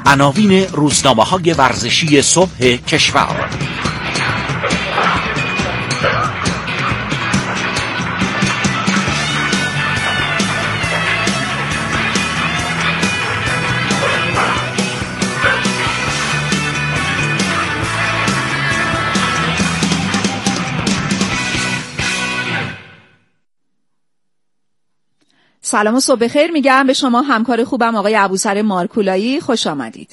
عناوین روزنامه‌های ورزشی صبح کشور. سلام و صبح بخیر میگم به شما همکار خوبم آقای ابوذر مارکولایی. خوش آمدید.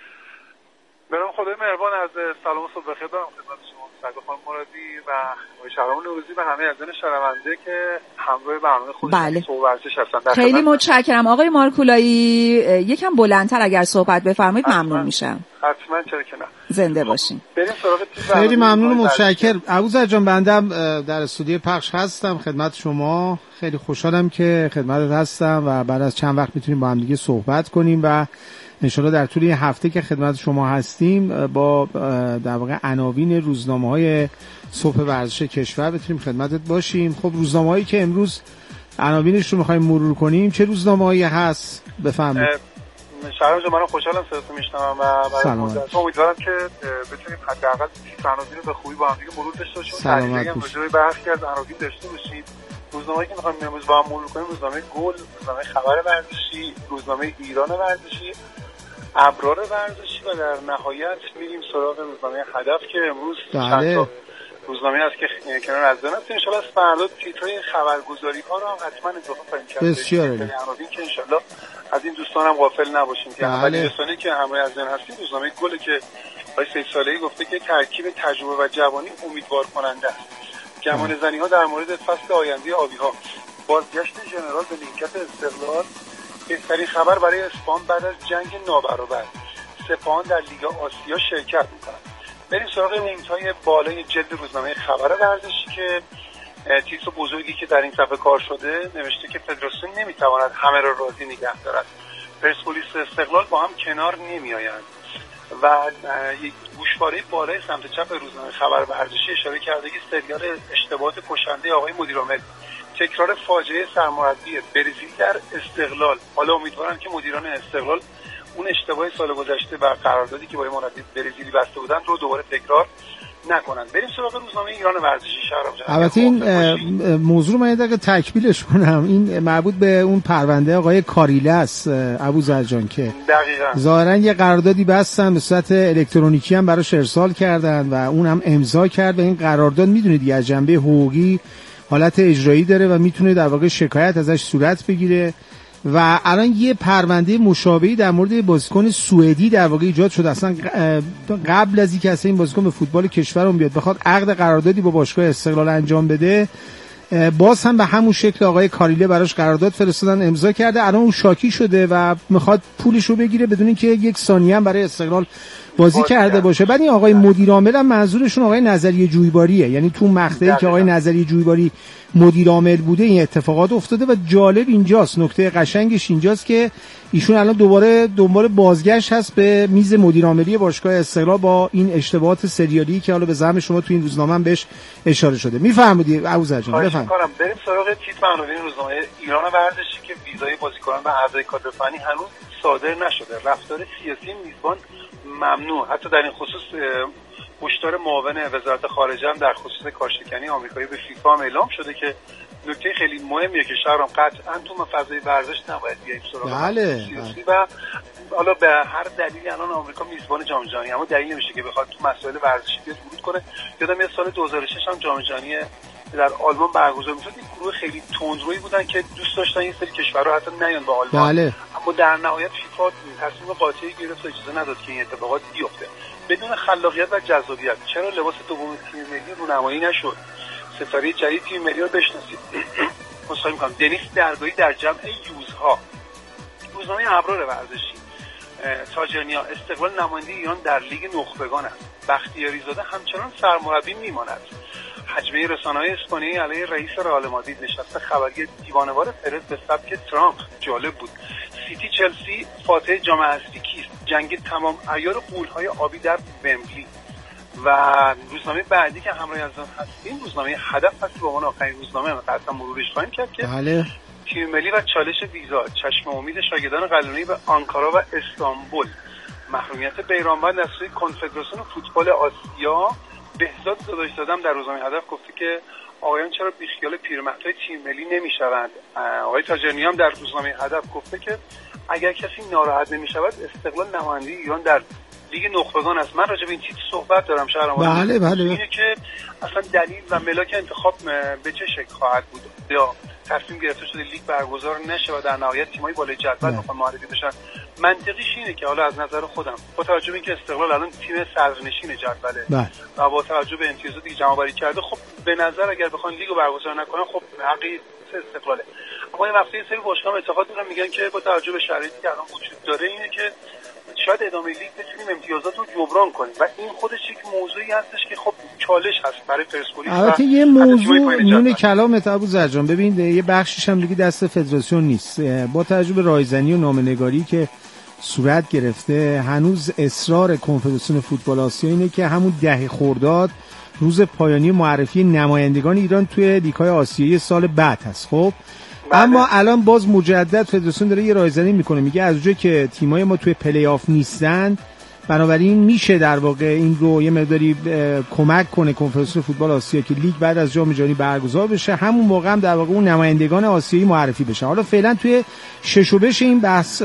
برام خدای مهربان از سلام و صبح بخیر دارم خدمت شما سعید خانم مرادی و آقای شهرام نوروزی و همه عزیزان شنونده که همراه برنامه خودشون صبح ورزش هستن. خیلی متشکرم آقای مارکولایی. یکم بلندتر اگر صحبت بفرمایید ممنون میشم. حتما، چرا که نه. زنده باشین. بریم سراغ خیلی ممنون و متشکرم. ابوذر جان بندم در استودیو پخش هستم خدمت شما. خیلی خوشحالم که خدمتت هستم و بعد از چند وقت میتونیم با هم دیگه صحبت کنیم و انشالله در طول این هفته که خدمت شما هستیم با در واقع عناوین روزنامه‌های صبح ورزش کشور بتونیم خدمتت باشیم. خب روزنامه‌هایی که امروز عناوینش رو می‌خوایم مرور کنیم چه روزنامه‌هایی هست بفرمایید. شهرام جان منم خوشحالم صداتو میشنوم و برای امیدوارم که بتونیم حداقل عناوین رو به خوبی با هم دیگه مرور داشته باشیم. تحلیلی هم راجع به برخی از عناوین داشته باشیم. روزنامه‌ای که می‌خوایم امروز با هم مرور کنیم روزنامه گل، روزنامه خبر ورزشی، روزنامه ایران ورزشی، ابرار ورزشی و در نهایت میریم سراغ روزنامه هدف که امروز چند تا روزنامه است که کنار از دن است. ان شاءالله از فردا تیترهای خبرگزاری‌ها رو هم حتما اضافه خواهیم کرد. بسیار عالی. که ان شاءالله از این دوستان هم غافل نباشیم که اولین رسانه‌ای که همراه از دن هستیم روزنامه گل که آقای سید صالحی گفته که ترکیب تجربه و جوانی امیدوار کننده است. گمان زنی‌ها در مورد فصل آینده آبی‌ها، بازگشت ژنرال به نیمکت استقلال، بهترین خبر برای اسپان بعد از جنگ نابرابر، سپاهان در لیگ آسیا شرکت می‌کند. بریم سراغ لینک‌های بالای جلد روزنامه خبر ورزشی که تیتر بزرگی که در این صفحه کار شده نوشته که فدراسیون نمی‌تواند همه را راضی نگه دارد. پرسپولیس استقلال با هم کنار نمی‌آیند و یک گوشواره بالای سمت چپ روزنامه خبر ورزشی اشاره کرده که سریال اشتباهات کشنده آقای مدیرعامل، تکرار فاجعه سرمربی برزیل در استقلال. حالا امیدوارم که مدیران استقلال اون اشتباه سال گذشته و قراردادی که با مربی برزیلی بسته بودن رو دوباره تکرار نکنن. بریم سراغ روزنامه ایران ورزشی. شهرام جان البته این موضوع من یه تکمیلش کنم. این مربوط به اون پرونده آقای کاریله است ابوذر جان که ظاهرا یه قراردادی بستن به صورت الکترونیکی هم براش ارسال کردن و اون هم امضا کرد و این قرارداد میدونید از جنبه حقوقی حالت اجرایی داره و میتونه در واقع شکایت ازش صورت بگیره و الان یه پرونده مشابهی در مورد بازیکن سوئدی در واقع ایجاد شده. اصلا قبل از اینکه اصلا این بازیکن به فوتبال کشورمون بیاد بخواد عقد قراردادی با باشگاه استقلال انجام بده، باز هم به همون شکل آقای کاریله براش قرارداد فرستادن امضا کرده. الان اون شاکی شده و میخواد پولش رو بگیره بدون اینکه یک ثانیه هم برای استقلال بازی کرده باشه. بعد این آقای مدیر عامل هم منظورشون آقای نظری جویباریه، یعنی تو مقطعی که آقای نظری جویباری مدیر عامل بوده این اتفاقات افتاده و جالب اینجاست، نکته قشنگش اینجاست که ایشون الان دوباره دنبال بازگشت هست به میز مدیر عاملی باشگاه استقلال با این اشتباهات سریالی که حالا به زعم شما تو این روزنامه هم بهش اشاره شده. میفرمایید ابوذر جان بفرمایید. بریم سراغ تیتر عناوین روزنامه ایران ورزشی که ویزای بازیکنان و اعضای کادر فنی هنوز صادر نشده. رفتار سیاسی میزبان ممنوع. حتی در این خصوص هشدار معاون وزارت خارجه هم در خصوص کارشکنی آمریکایی به فیفا هم اعلام شده که نکته خیلی مهمیه که شهرام قطعاً تو فضای ورزش نباید بیایم سراغ سیاسی و حالا به هر دلیلی الان آمریکا میزبان جام جهانی، اما دلیل نمیشه که بخواد تو مسائل ورزشی بیاد ورود کنه. یادم میاد سال 2006 هم جام جهانی در آلمان برگزار میشد. این گروه خیلی تندرویی بودن که دوست داشتن این سری کشورها حتی نیان به آلمان. اما در نهایت فیفا تصمیم قاطعی گرفت و اجازه نداد که این اتفاقات بیفته بدون خلاقیت و جذابیت. چرا لباس دوم تیم ملی رونمایی نشد؟ ستاره جدید تیم ملی رو بشناسید. مصاحبه می‌کنم دنیس درگاهی در جمع یوزها. روزنامه ابرار ورزشی تاجرنیا استقلال نماینده ایران در لیگ نخبگان است. بختیاری زاده همچنان سرمربی میماند. حجمه رسانه‌های اسپانیایی علیه رئیس رئال مادرید. نشست خبری دیوانه‌وار پرز به سبک ترامپ جالب بود. سیتی چلسی فاتح جام حذفی کیست؟ جنگ تمام عیار غول‌های آبی در ومبلی. و روزنامه بعدی که همراه از آن هستیم روزنامه هدف هست. به عنوان آخرین روزنامه قطعا مرورش خواهیم کرد که تیم ملی و چالش ویزا، چشم امید شاگردان قلعه‌نویی به آنکارا و استانبول. محرومیت بیرانوند از سوی کنفدراسیون فوتبال آسیا. بهزاد داداش‌زاده در روزنامه هدف گفته که آقایان چرا بیخیال پیرمردهای تیم ملی نمی‌شوند. آقای تاجرنی هم در روزنامه هدف گفته که اگر کسی ناراحت نمی‌شود استقلال نماینده ایران در لیگ نخبگان است. من راجع به این چیز صحبت دارم شهرام. بله. اینه که اصلا دلیل و ملاک انتخاب به چه شکل خواهد بود، یا تصمیم گرفته شده لیگ برگزار نشه و در نهایت تیم‌های بالای جدول بخوان معرفی بشن. منطقیش اینه که حالا از نظر خودم با توجه به اینکه استقلال الان تیم صدرنشین جدوله و با توجه به امتیازاتی که جمع آوری کرده، خب به نظر اگر بخوان لیگو برگزار نکنن خب حقی استقلاله. اما این وقتی سری باشگاه‌ها اعتقاد دارن، میگن که با توجه به شرایطی که الان وجود داره اینه که شاید ادامه لیگ بتونیم امتیازات رو جبران کنیم و این خودش یک موضوعی هستش که خب چالش هست برای پرسپولیس. البته یه موضوع میونه کلامت ابو ذرجان، ببین یه بخشش هم دیگه دست فدراسیون نیست. با توجه به رایزنی و نامه‌نگاری که صورت گرفته، هنوز اصرار کنفدراسیون فوتبال آسیا اینه که همون 10 خرداد روز پایانی معرفی نمایندگان ایران توی لیگ‌های آسیایی سال بعد هست. خب اما الان باز مجدد فدراسیون داره یه رایزنی میکنه، میگه از اونجایی که تیمای ما توی پلی آف نیستن، بنابراین میشه در واقع این رو یه مقداری کمک کنه کنفدراسیون فوتبال آسیا که لیگ بعد از جام جهانی برگزار بشه، همون موقع هم در واقع اون نمایندگان آسیایی معرفی بشه. حالا فعلا توی شش این بحث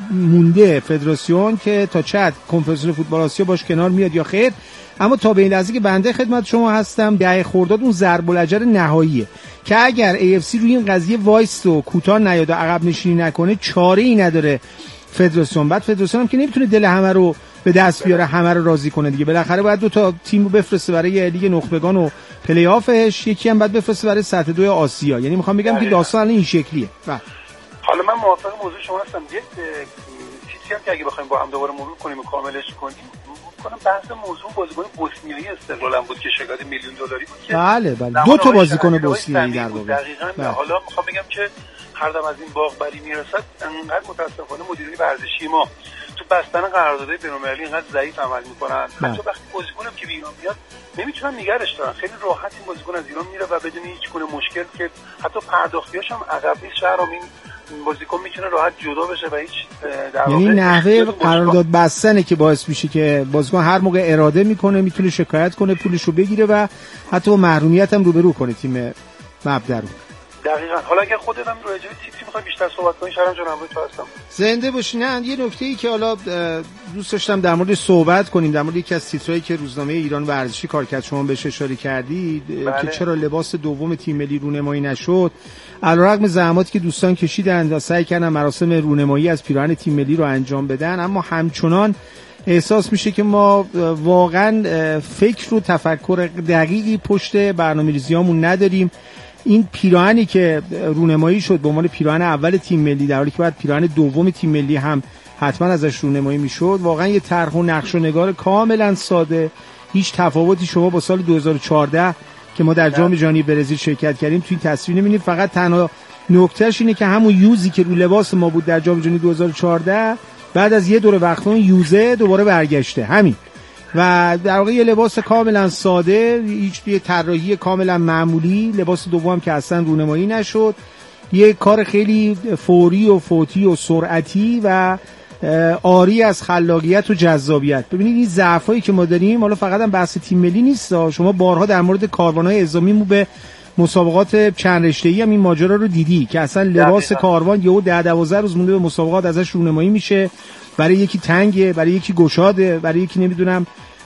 مونده فدراسیون که تا چقدر کنفدراسیون فوتبال آسیا باش کنار میاد یا خیر. اما تا به این لحظه که بنده خدمت شما هستم، 10 خرداد اون ضرب الاجر نهاییه که اگر AFC روی این قضیه وایست و کوتاه نیاد و عقب نشینی نکنه، چاره‌ای نداره فدراسیون. بعد فدراسیون هم که نمیتونه دل همه رو به دست بیاره، همه رو راضی کنه دیگه. بالاخره باید 2 تا تیم رو بفرسته برای لیگ نخبگان و پلی آفش، یکی هم بعد بفرسته برای سطح 2 آسیا. یعنی میخوام بگم که داستان این شکلیه. حالا من موافق موضوع شما هستم. یک چیزی هم که اگه بخوایم با هم دوباره مرور کنیم و کاملش کنیم، بحث موضوع بازیکن بوسنیایی استقلال هم بود که شکایت $1,000,000 بود که بله 2 تا بازیکن بوسنیایی در واقع. دقیقاً. حالا میخوام بگم که هر دم از این باغ بری میرسد، انقدر متاسفانه مدیران ورزشی ما تو بستن قراردادهای بین‌المللی اینقدر ضعیف عمل میکنن. حتی وقتی بازیکنم که ایران میاد نمیتونن نگرش دارن، خیلی راحت این بازیکن از ایران میره و بدون هیچ گونه مشکل که حتی پرداختیاش هم عقب نیست. شهرام این بازیکن میتونه راحت جدا بشه و هیچ در واقع، یعنی نحوه قرارداد بستنه که باعث میشه که بازیکن هر موقع اراده میکنه میتونه شکایت کنه، پولشو بگیره و حتی با محرومیت هم روبرو کنه تیم مبدا رو. دقیقاً. حالا اگه خودت هم راجع به تیپی می‌خوای بیشتر صحبت کنی، شهرام جان همراه تو هستم. زنده باشی. نه یه نکته‌ای که حالا دوست داشتم در مورد صحبت کنیم، در مورد یکی از تیترایی که روزنامه ایران ورزشی کار کرد، شما بهش اشاره کردید که چرا لباس دوم تیم ملی رونمایی نشد. علیرغم زحماتی که دوستان کشیدند و سعی کردن مراسم رونمایی از پیراهن تیم ملی رو انجام بدن، اما همچنان احساس میشه که ما واقعا فکر و تفکر دقیقی پشت برنامه‌ریزیامون نداریم. این پیراهنی که رونمایی شد به عنوان پیراهن اول تیم ملی، در حالی که بعد پیراهن دوم تیم ملی هم حتما ازش رونمایی میشد، واقعا یه طرح و نقش و نگار کاملا ساده، هیچ تفاوتی شما با سال 2014 که ما در جام جهانی برزیل شرکت کردیم توی این تصویر نمی‌بینید. فقط تنها نکتهش اینه که همون یوزی که رو لباس ما بود در جام جهانی 2014 بعد از یه دور وقت اون یوزه دوباره برگشته، همین. و در واقع یه لباس کاملا ساده، هیچ یه طراحی کاملا معمولی. لباس دوم که اصلا رونمایی نشد، یه کار خیلی فوری و فوتی و سرعتی و عاری از خلاقیت و جذابیت. ببینید این ضعفایی که ما داریم، حالا فقط هم بحث تیم ملی نیست، شما بارها در مورد کاروان‌های اعزامی به مسابقات چند رشته‌ای هم این ماجرا رو دیدی که اصلا لباس کاروان یهو 10-12 روز مونده به مسابقات ازش رونمایی میشه، برای یکی تنگه، برای یکی گشاده، برای یکی نمیدونم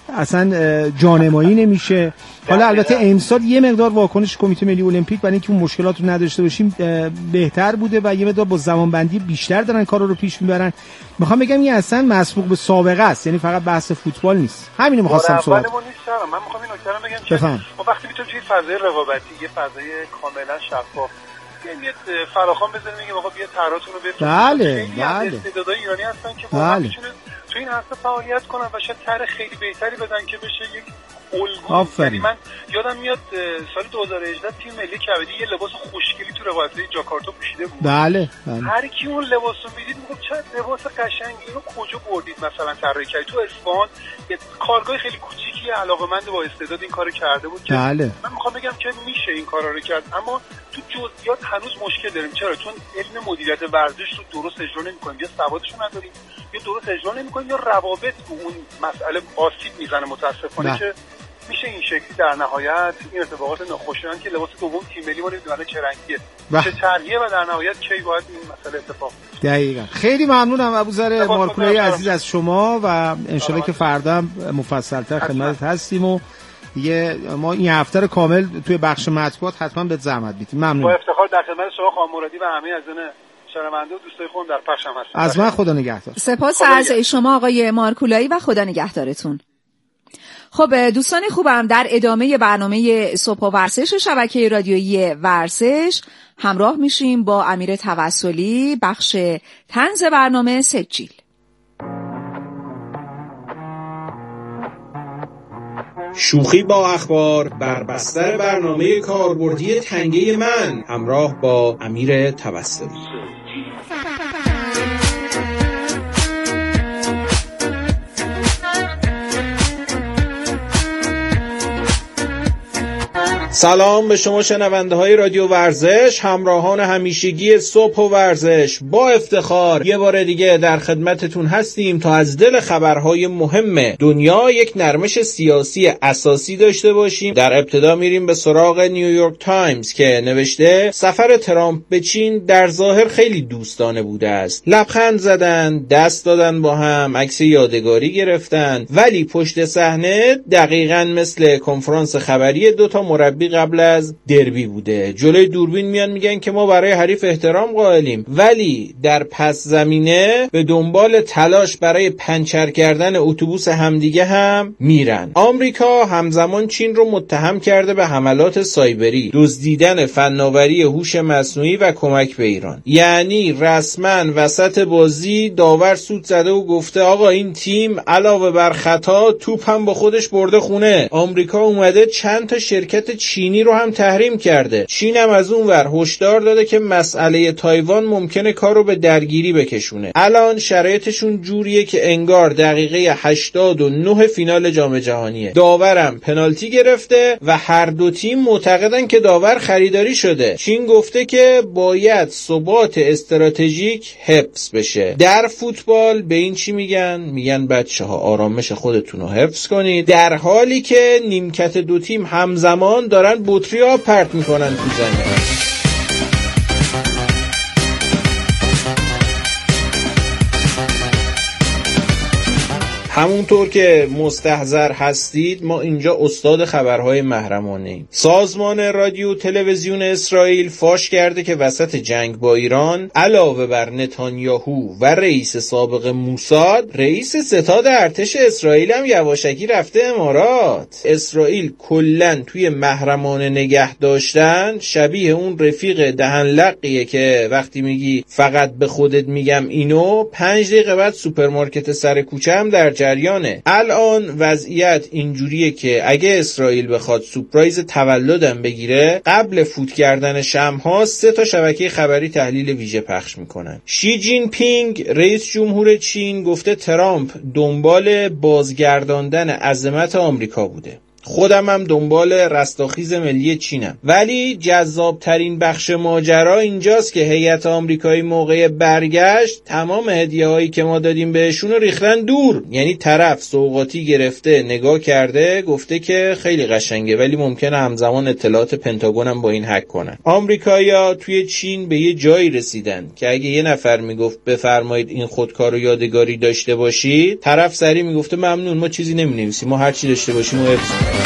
اصلا جانمایی نمیشه. حالا البته امسال یه مقدار واکنش کمیته ملی المپیک برای اینکه اون مشکلات رو نداشته باشیم بهتر بوده و یه مقدار با زمانبندی بیشتر دارن کارا رو پیش میبرن. میخوام بگم این اصلا مسبوق به سابقه است، یعنی فقط بحث فوتبال نیست. همین رو می‌خواستم صحبت کنم. من می‌خوام این نکته رو بگم که ما وقتی میتونیم توی فضای رقابتی، یه فضای کاملا شفاف، یه فراخوان بزنیم میگه آقا بیا طرحتون رو بفرستید. بله. استعدادهای ایرانی هستن که واقعا میتونه توی این هسته فعالیت کنن و شاید طرح خیلی بهتری بدن که بشه یک الگو. من یادم میاد سال 2018 تیم ملی کبدی یه لباس خوشگلی تو رقابت‌های جاکارتا پوشیده بود. بله. هر کی اون لباس رو میدید میگفت چه لباس قشنگی، اینو کجا بردید مثلا طراحی کردید؟ تو اصفهان یه کارگاه خیلی کوچیکی علاقه‌مند با استعداد این کارو کرده بود که بله. من میخوام بگم که میشه این کارا رو کرد، اما تو جزئیات هنوز مشکل داریم. چرا؟ چون علم مدیریت ورزش رو درست اجرا نمی‌کنیم، یا سوادش رو نداریم، یا درست اجرا نمی‌کنیم، یا روابط تو اون مسئله آسیب میزنه متاسفانه که میشه این شکلی در نهایت این اتفاقات ناخوشایند که لباس دوم تیم ملی ما نمی‌دونه چه رنگیه، چه طرحیه و در نهایت کی باید این مسئله اتفاق بیفته. دقیقاً. خیلی ممنونم ابوذر مارکولایی عزیز از شما و انشالله که فردا مفصل‌تر خدمتت هستیم و ما این هفته رو کامل توی بخش مطبوعات حتما به زحمت میدیم. ممنون. با افتخار در خدمت شما خانم مرادی و همه عزیزان شنونده و دوستای خودم در پخش هم هستم. از من خدا نگهدار. سپاس از شما آقای مارکولایی و خدا نگهدارتون. خب دوستان خوبم، در ادامه برنامه صبح و ورزش شبکه رادیویی ورزش همراه میشیم با امیر توسلی، بخش طنز برنامه سجیل. شوخی با اخبار بر بستر برنامه کاربردی تنگه من همراه با امیر توسلی. سلام به شما شنونده های رادیو ورزش، همراهان همیشگی صبح و ورزش. با افتخار یه بار دیگه در خدمتتون هستیم تا از دل خبرهای مهم دنیا یک نرمش سیاسی اساسی داشته باشیم. در ابتدا میریم به سراغ نیویورک تایمز که نوشته سفر ترامپ به چین در ظاهر خیلی دوستانه بوده است. لبخند زدن، دست دادن با هم، عکس یادگاری گرفتن، ولی پشت صحنه دقیقاً مثل کنفرانس خبری دوتا مربی قبل از دربی بوده. جلوی دوربین میان میگن که ما برای حریف احترام قائلیم، ولی در پس زمینه به دنبال تلاش برای پنچر کردن اتوبوس همدیگه هم میرن. آمریکا همزمان چین رو متهم کرده به حملات سایبری، دزدیدن فناوری هوش مصنوعی و کمک به ایران. یعنی رسما وسط بازی داور سود زده و گفته آقا این تیم علاوه بر خطا توپ هم با خودش برده خونه. آمریکا اومده چند تا شرکت چینی رو هم تحریم کرده. چین هم از اون ور هشدار داده که مسئله تایوان ممکنه کار رو به درگیری بکشونه. الان شرایطشون جوریه که انگار دقیقه 89 فینال جام جهانیه. داورم پنالتی گرفته و هر دو تیم معتقدن که داور خریداری شده. چین گفته که باید ثبات استراتژیک حفظ بشه. در فوتبال به این چی میگن؟ میگن بچه‌ها آرامش خودتون رو حفظ کنید، در حالی که نیمکت دو تیم همزمان دارن بطری آب پرت میکنن تو زمین. همونطور که مستحضر هستید ما اینجا استاد خبرهای محرمانه‌ایم. سازمان رادیو تلویزیون اسرائیل فاش کرده که وسط جنگ با ایران علاوه بر نتانیاهو و رئیس سابق موساد، رئیس ستاد ارتش اسرائیل هم یواشکی رفته امارات. اسرائیل کلاً توی محرمانه نگه داشتن شبیه اون رفیق دهن لقیه که وقتی میگی فقط به خودت میگم اینو 5 دقیقه بعد سوپرمارکت سر کوچه هم در جریانه. الان وضعیت اینجوریه که اگه اسرائیل بخواد سورپرایز تولدم بگیره، قبل فوت کردن شم‌ها 3 تا شبکه خبری تحلیل ویژه پخش میکنن. شی جین پینگ رئیس جمهور چین گفته ترامپ دنبال بازگرداندن عظمت آمریکا بوده. خودم هم دنبال رستاخیز ملی چینم، ولی جذابترین بخش ماجرا اینجاست که هیئت آمریکایی موقع برگشت تمام هدیه‌هایی که ما دادیم بهشون رو ریختن دور. یعنی طرف سوغاتی گرفته، نگاه کرده، گفته که خیلی قشنگه ولی ممکنه همزمان اطلاعات پنتاگون هم با این هک کنن. آمریکایی‌ها توی چین به یه جایی رسیدن که اگه یه نفر میگفت بفرمایید این خودکارو یادگاری داشته باشید، طرف سری میگفته ممنون، ما چیزی نمی‌نویسیم، ما هر چی داشته باشیم و حفظ کنیم.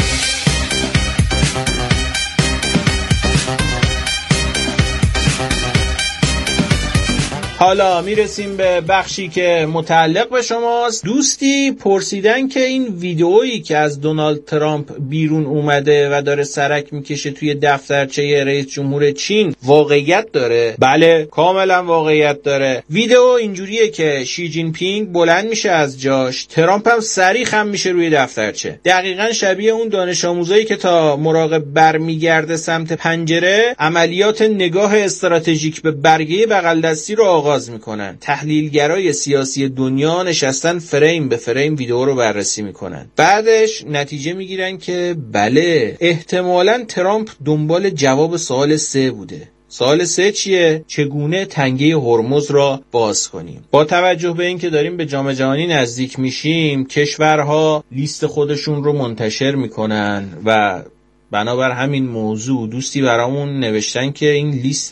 حالا میرسیم به بخشی که متعلق به شماست. دوستی پرسیدن که این ویدئویی که از دونالد ترامپ بیرون اومده و داره سرک میکشه توی دفترچه رئیس جمهور چین واقعیت داره؟ بله، کاملا واقعیت داره. ویدئو اینجوریه که شی جین پینگ بلند میشه از جاش، ترامپ هم سریع خم میشه روی دفترچه. دقیقاً شبیه اون دانش آموزایی که تا مراقب برمیگرده سمت پنجره عملیات نگاه استراتژیک به برگه بغل دستی رو آغاز میکنن. تحلیلگرای سیاسی دنیا نشستن فریم به فریم ویدئو رو بررسی میکنن. بعدش نتیجه میگیرن که بله، احتمالاً ترامپ دنبال جواب سوال 3 بوده. سوال 3 چیه؟ چگونه تنگه هرمز را باز کنیم؟ با توجه به اینکه داریم به جام جهانی نزدیک میشیم، کشورها لیست خودشون رو منتشر میکنن و بنابر همین موضوع دوستی برامون نوشتن که این لیست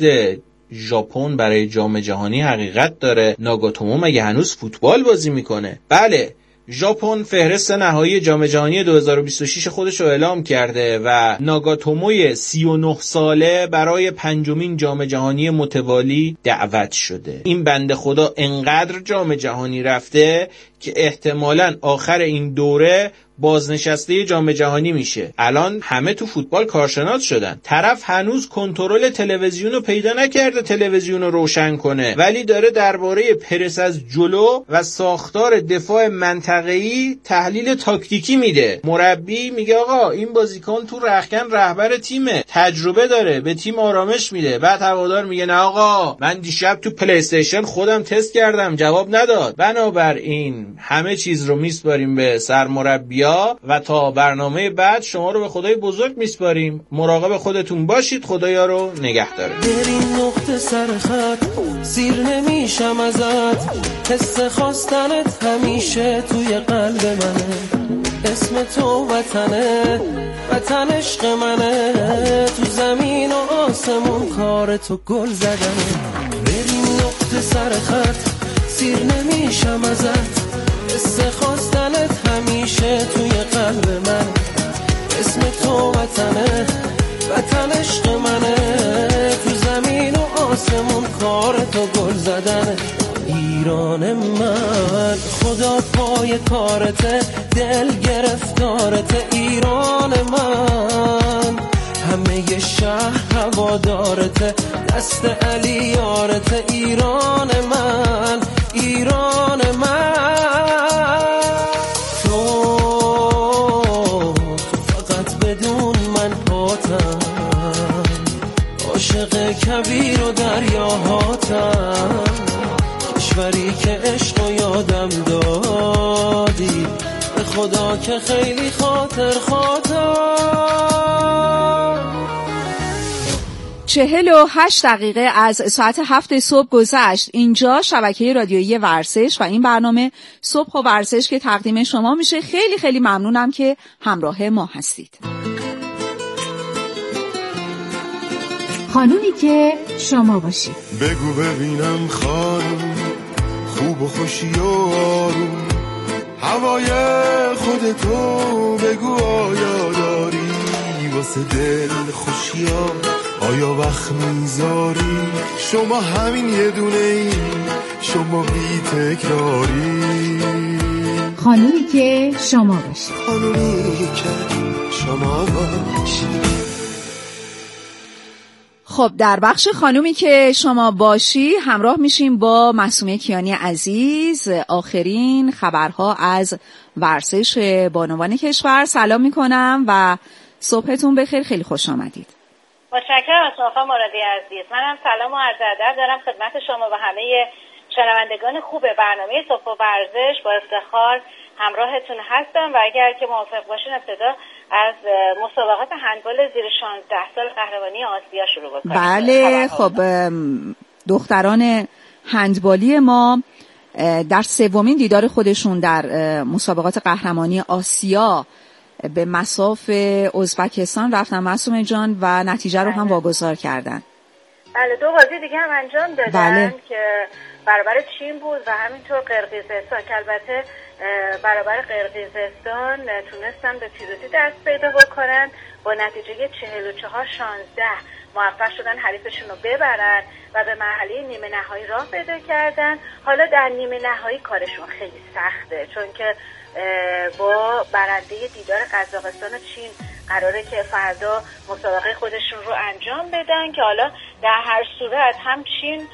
ژاپن برای جام جهانی حقیقت داره. ناگاتومو مگه هنوز فوتبال بازی میکنه؟ بله، ژاپن فهرست نهایی جام جهانی 2026 خودش رو اعلام کرده و ناگاتوموی 39 ساله برای 5مین جام جهانی متوالی دعوت شده. این بنده خدا انقدر جام جهانی رفته که احتمالاً آخر این دوره بازنشسته جام جهانی میشه. الان همه تو فوتبال کارشناس شدن. طرف هنوز کنترل تلویزیون رو پیدا نکرده تلویزیون رو روشن کنه، ولی داره درباره پرس از جلو و ساختار دفاع منطقه‌ای تحلیل تاکتیکی میده. مربی میگه آقا این بازیکن تو رختکن رهبر تیمه، تجربه داره، به تیم آرامش میده. بعد هوادار میگه نه آقا من دیشب تو پلی استیشن خودم تست کردم جواب نداد. بنابراین همه چیز رو میسپاریم به سرمربی و تا برنامه بعد شما رو به خدای بزرگ میسپاریم. مراقب خودتون باشید. خدایا رو نگه داره. بریم نقطه سر خط، سیر نمیشم ازت، حس خواستنت همیشه توی قلب منه. اسم تو وطنه، وطن عشق منه، تو زمین و آسمون کار تو گل زدنه. بریم نقطه سر خط، سیر نمیشم ازت، حس خواستنت همیشه توی قلب من. اسم تو وطنه، وطن عشق منه، تو زمین و آسمون کار تو گل زدنه. ایران من خدا پای کارته، دل گرفتارته. ایران من همه شهر هوادارته، دست علی یارته. ایران من، ایران من، تو فقط بدون من پاتم، عاشق کبیر و دریاهاتم. کشوری که عشق و یادم دادی، به خدا که خیلی خاطر خاطر. 48 دقیقه از ساعت 7 صبح گذشت. اینجا شبکه رادیویی ورزش و این برنامه صبح و ورزش که تقدیم شما میشه. خیلی خیلی ممنونم که همراه ما هستید. خانومی که شما باشید. بگو ببینم خانم، خوب و خوشی و آروم، هوای خودتو بگو آیا داری واسه دل خوشی ها، آیا وقت میذاری؟ شما همین یه دونه ای، شما بی تکراری. خانومی که شما باشید. خانومی که شما باشید. خب در بخش خانومی که شما باشی همراه میشیم با معصومه کیانی عزیز. آخرین خبرها از ورزش بانوان کشور. سلام میکنم و صبحتون بخیر. خیلی خوش آمدید. متشکرم از شما مرادی عزیز. منم سلام و عرض ادب دارم خدمت شما و همه شنوندگان خوب برنامه صبح و ورزش. با افتخار همراهتون هستم و اگر که موافق باشین ابتدا از مسابقات هندبال زیر 16 سال قهرمانی آسیا شروع بکنیم. بله، خب دختران هندبالی ما در سومین دیدار خودشون در مسابقات قهرمانی آسیا به مصاف ازبکستان رفتن معصومه جان و نتیجه رو هم واگذار کردن. بله، 2 بازی دیگه هم انجام دادن. بله. که برابر چین بود و همینطور قرقیزستان که البته برابر قرقیزستان تونستن به پیروزی دست پیدا بکنن با نتیجه 44-16 موفق شدن حریفشون رو ببرن و به مرحله نیمه نهایی راه پیدا کردن. حالا در نیمه نهایی کارشون خیلی سخته، چون که با برنده دیدار قزاقستان و چین قراره که فردا مسابقه خودشون رو انجام بدن که حالا در هر صورت هم چین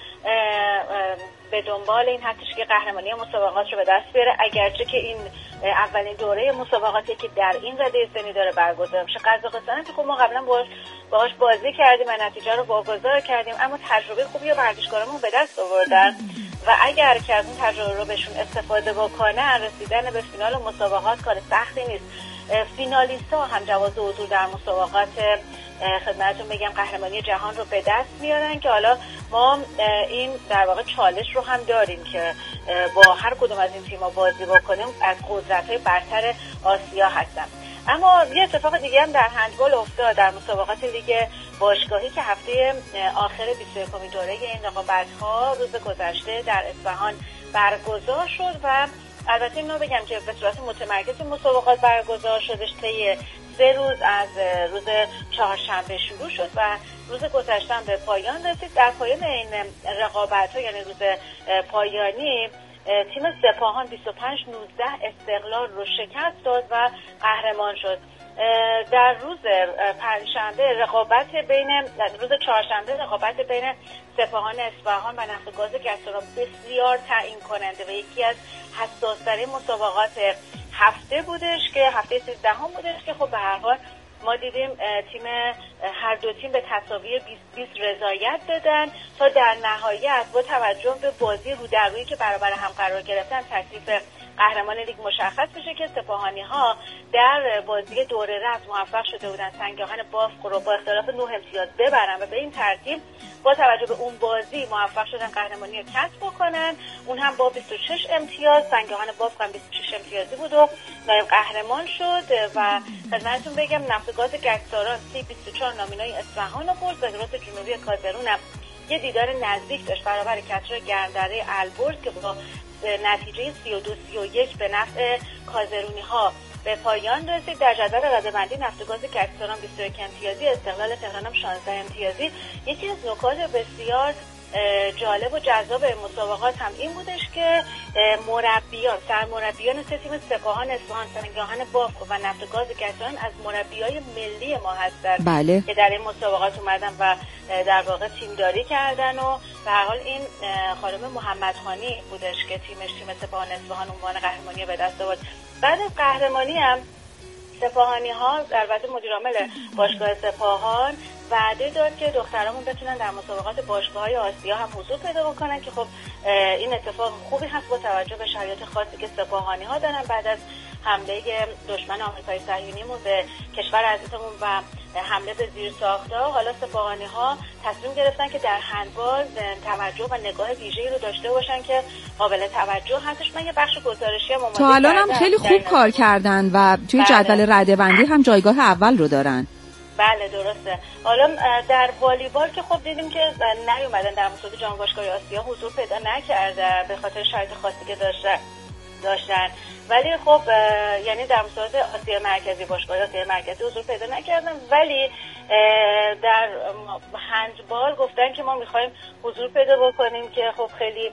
به دنبال این هستش که قهرمانی مسابقات رو به دست بیاره، اگرچه که این اولین دوره مسابقاتی که در این رده سنی داره برگزار میشه. قزاقستان که خب ما قبلا باهاش بازی کردیم و نتیجه رو واگذار کردیم، اما تجربه خوبی ورزشکارامون به دست آوردن و اگر که از اون تجربه رو بهشون استفاده بکنن، رسیدن به فینال مسابقات کار سختی نیست. فینالیست‌ها هم جواز حضور در مسابقات خدمتتون بگم قهرمانی جهان رو به دست میارن که حالا ما این در واقع چالش رو هم داریم که با هر کدوم از این تیم‌ها بازی بکنیم از قدرت‌های برتر آسیا هستن. اما یه اتفاق دیگه هم در هندبال افتاد در مسابقات لیگ باشگاهی که هفته آخر 21مین دوره این رقابت‌ها روز گذشته در اصفهان برگزار شد و البته اینو بگم که به صورت متمرکز مسابقات برگزار شدش طی 3 روز از روز چهارشنبه شروع شد و روز گذشته به پایان رسید. در پایان این رقابت‌ها یعنی روز پایانی تیم سپاهان 25-19 استقلال رو شکست داد و قهرمان شد. در روز پنجشنبه روز چهارشنبه رقابت بین سپاهان اصفهان و نفت گاز گستران بسیار تعیین کننده و یکی از حساس‌ترین مسابقات هفته بودش که هفته 13 بودش که خب به هر حال ما دیدیم هر دو تیم به تساوی 20-20 رضایت دادن تا در نهایت با توجه به بازی رو در رویی که برابر هم قرار گرفتن تکلیف قهرمان لیگ مشخص بشه که سپاهانی‌ها در بازی دوره رفت موفق شده بودن سنگاهن بافق رو با اختلاف 9 امتیاز ببرن و به این ترتیب با توجه به اون بازی موفق شدن قهرمانی رو کسب بکنن. اون هم با 26 امتیاز، سنگاهن بافق هم 26 امتیازی بود و نایب قهرمان شد و خدمتتون بگم نفت گاز گچساران 24 نامینای اصفهان رو برد. زاگرس جنوبی کازرون هم یه دیدار نزدیک داشت برابر کسرا گرمدره البرز که با نتیجه 32-31 به نفع کازرونی‌ها به پایان رسید. در جدول رده‌بندی نفت گاز گچساران 21 امتیازی، استقلال تهران هم 16 امتیازی. یکی از نکات بسیار جالب و جذاب مسابقات هم این بودش که سرمربیان سه تیم سپاهان اصفهان، سنگاهن بافق و نفت گاز گچساران از مربیای ملی ما هستن. بله. که در این مسابقات اومدن و در واقع تیمداری کردن و به هر حال این خانم محمدخانی بودش که تیم سپاهان اصفهان عنوان قهرمانی به دست آورد. بعد از قهرمانی هم سپاهانی‌ها البته مدیر عامل باشگاه سپاهان وعده داد که دخترامون بتونن در مسابقات باشگاه‌های آسیا هم حضور پیدا بکنن که خب این اتفاق خوبی هست با توجه به شرایط خاصی که سپاهانی‌ها دارن بعد از حمله دشمن آمریکای صهیونیمون به کشور عزیزمون و حمله به زیرساخت‌ها. حالا سپاهانی‌ها تصمیم گرفتن که در هندبال توجه و نگاه ویژه‌ای رو داشته باشن که قابل توجه هستش. من یه بخش گزارشی هم تا الان هم خیلی خوب کار کردن و توی جدول رده‌بندی هم جایگاه اول رو دارن. بله درسته. حالا در والیبال که خب دیدیم که نیومدن در مسابقات جام باشگاه‌های آسیا حضور پیدا نکرده به خاطر شرایط خاصی که داشتن ولی خب یعنی در مسابقات آسیا مرکزی باشگاه‌های آسیا مرکزی حضور پیدا نکردن ولی در هندبال گفتن که ما می‌خوایم حضور پیدا بکنیم که خب خیلی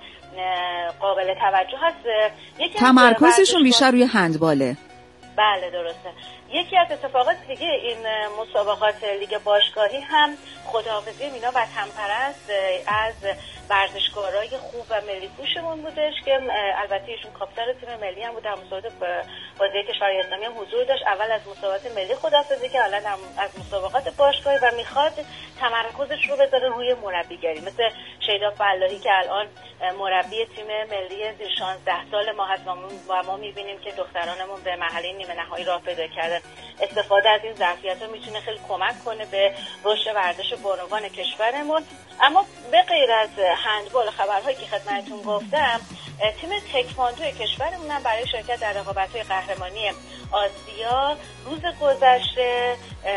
قابل توجه هست. تمرکزشون بیشتر روی هندباله. بله درسته. یکی از اتفاقات دیگه این مسابقات لیگ باشگاهی هم خداحافظی مینا وطنپرست از ورزشکارای خوب و ملی پوشمون بودش که البته ایشون کاپیتان تیم ملی هم بود در مسابقات بازی کشورهای اسلامی هم حضور داشت. اول از مسابقات ملی خداحافظی که الان از مسابقات باشگاهی و میخواد تمرکزش رو بذاره روی مربیگری مثل شیدا فلاحی که الان مربی تیم ملی زیر 16 سال ما هست و ما میبینیم که دخترانمون به مرحله نیمه نهایی راه پیدا کردن. استفاده از این ظرفیت‌ها میتونه خیلی کمک کنه به رشد ورزش بانوان کشورمون. اما به غیر از هندبال خبرهایی که خدمتتون گفتم تیم تکواندو کشورمون هم برای شرکت در رقابت‌های قهرمانی آسیا روز گذشته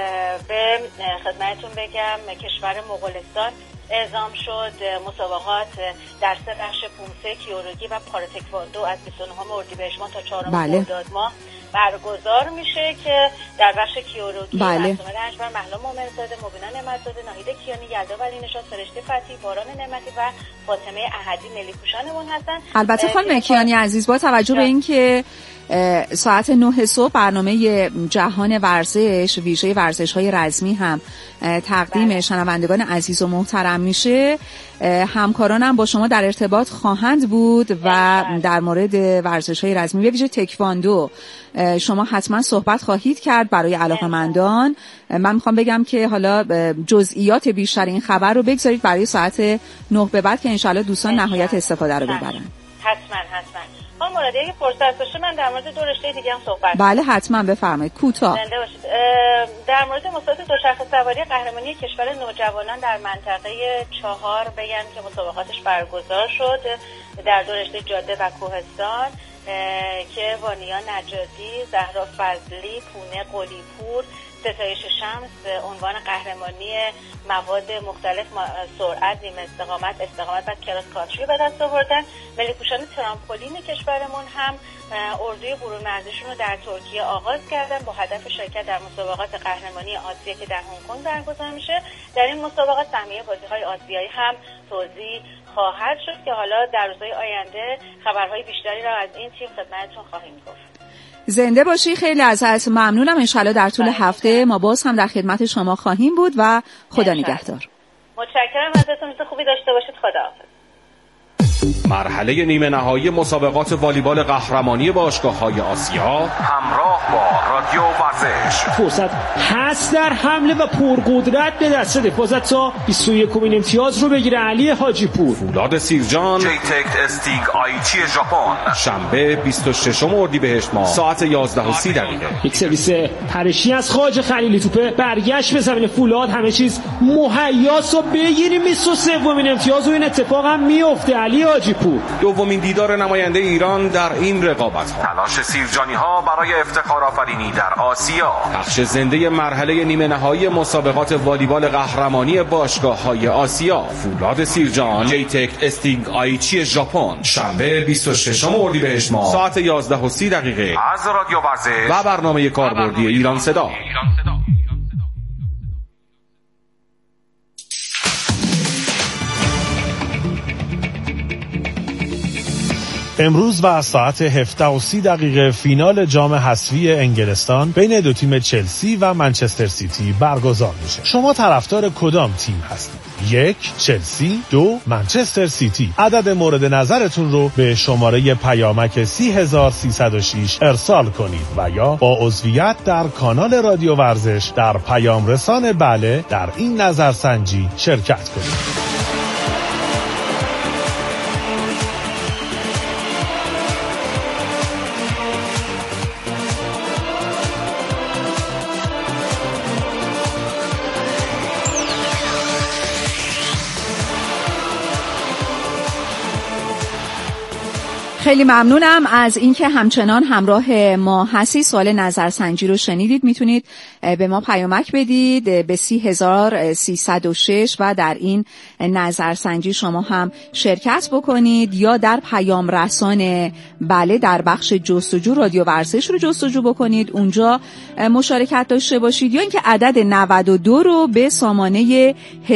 به خدمتتون بگم کشور مغولستان اعزام شد. مسابقات در 3 بخش پومسه، کیوروگی و پاراتکواندو از 29 اردیبهشت ماه تا 4 مرداد ماه برگزار میشه که در بخش کیولوژی بله. مراسم انجمن مهلا مومنزاده، مبینا نعمت‌زاده، ناهید کیانی، یلدا ولی نژاد، فرشته فتحی، باران نعمتی و فاطمه احدی ملی پوشانمون هستن. البته خانم کیانی عزیز با توجه به اینکه ساعت 9 صبح برنامه جهان ورزش ویژه ورزش‌های رزمی هم تقدیم شنوندگان عزیز و محترم میشه، همکارانم با شما در ارتباط خواهند بود و در مورد ورزش‌های رزمی به ویژه تکواندو شما حتما صحبت خواهید کرد برای علاقه‌مندان. من میخوام بگم که حالا جزئیات بیشتر این خبر رو بگذارید برای ساعت 9 به بعد که انشالله دوستان نهایت استفاده رو ببرن. حتما. خانم مرادی اگه فرصت باشه من در مورد دو رشته دیگه هم صحبت کنم. بله حتما بفرمایید، کوتاه. زنده باشید. در مورد مسابقات دوچرخه سواری قهرمانی کشور نوجوانان در منطقه 4 بگم که مسابقاتش برگزار شد در دو رشته جاده و کوهستان که وانیا نجادی، زهرا فضلی، پونه قلی‌پور، ستایش شمس عنوان قهرمانی مواد مختلف سرعت، نیم استقامت و کلاس کانتری به دست آوردن. ملی پوشان ترامپولین کشورمون هم اردوی برون مرزشون رو در ترکیه آغاز کردن با هدف شرکت در مسابقات قهرمانی آسیا که در هنگ کنگ برگزار میشه. در این مسابقات سهمیه بازی‌های آسیایی هم توزیع خواهد شد که حالا در روزهای آینده خبرهای بیشتری را از این تیم خدمتتون خواهیم گفت. زنده باشی، خیلی ازت ممنونم. انشالله در طول هفته ما باز هم در خدمت شما خواهیم بود و خدا نگهدار. متشکرم ازتون، روز خوبی داشته باشید. خداحافظ. مرحله نیمه نهایی مسابقات والیبال قهرمانی باشگاه‌های آسیا همراه با رادیو ورزش. فرصت هست در حمله و پرقدرت به دست حفاظت تا 21مین امتیاز رو بگیره علی حاجی پور. فولاد سیرجان جیتکت استینگ آیچی ژاپن شنبه 26 اردیبهشت ماه ساعت 11:30. یک سرویس پرشی از خواجه خلیلی، توپه برگشت به زمین فولاد، همه چیز مهیاس و بگیریم 23مین امتیاز و این اتفاق هم میفته علی حاجی پور. دومین دیدار نماینده ایران در این رقابت‌ها. تلاش سیرجانی‌ها برای افتخار آفرینی در آسیا. پخش زنده مرحله نیمه نهایی مسابقات والیبال قهرمانی باشگاه‌های آسیا. فولاد سیرجان جیتکت استینگ آیچی ژاپن شنبه 26 اردیبهشت ماه ساعت 11:30 از رادیو ورزش و برنامه کاربردی ایران صدا. امروز و ساعت 17:30 فینال جام حذفی انگلستان بین دو تیم چلسی و منچستر سیتی برگزار میشه. شما طرفدار کدام تیم هستید؟ 1 چلسی، 2 منچستر سیتی. عدد مورد نظرتون رو به شماره پیامک 30306 ارسال کنید و یا با عضویت در کانال رادیو ورزش در پیام رسان بله در این نظرسنجی شرکت کنید. خیلی ممنونم از اینکه همچنان همراه ما هستی. سوال نظرسنجی رو شنیدید، میتونید به ما پیامک بدید به 30306 و در این نظرسنجی شما هم شرکت بکنید یا در پیام رسان بله در بخش جستجو رادیو ورزش رو جستجو بکنید، اونجا مشارکت داشته باشید، یا اینکه عدد 92 رو به سامانه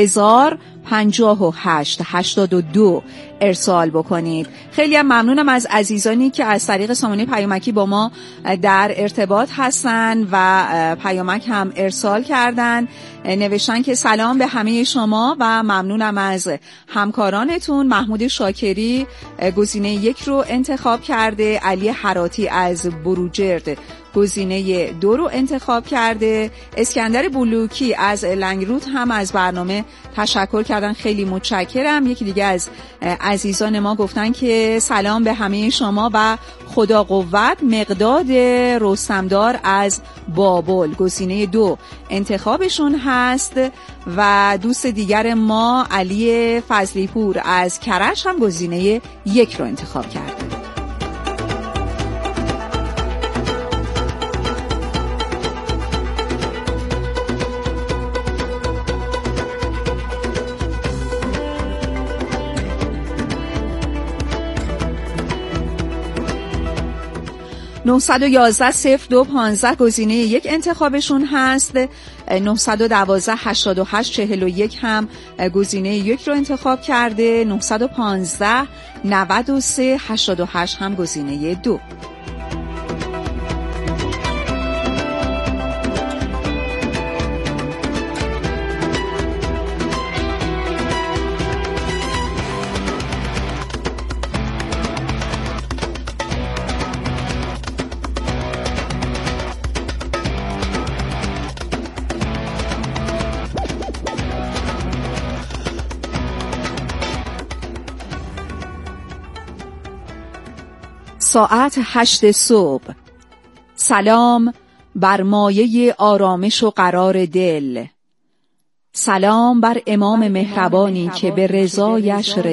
105882 ارسال بکنید. خیلی هم ممنونم از عزیزانی که از طریق سامانه پیامکی با ما در ارتباط هستن و پیامک هم ارسال کردن. نوشتن که سلام به همه شما و ممنونم از همکارانتون. محمود شاکری گزینه 1 رو انتخاب کرده، علی حراتی از بروجرد گزینه 2 رو انتخاب کرده، اسکندر بلوکی از لنگرود هم از برنامه تشکر کردن، خیلی متشکرم. یکی دیگه از عزیزان ما گفتن که سلام به همه شما و خدا قوت. مقداد رستمدار از بابل گزینه 2 انتخابشون هست و دوست دیگر ما علی فضلی پور از کرج هم گزینه 1 رو انتخاب کرده. 911 0215 گزینه 1 انتخابشون هست. 912 88 41 هم گزینه 1 رو انتخاب کرده. 915 93 88 هم گزینه 2. ساعت 8 صبح. سلام بر مایه آرامش و قرار دل. سلام بر امام مهربانی که به رضایش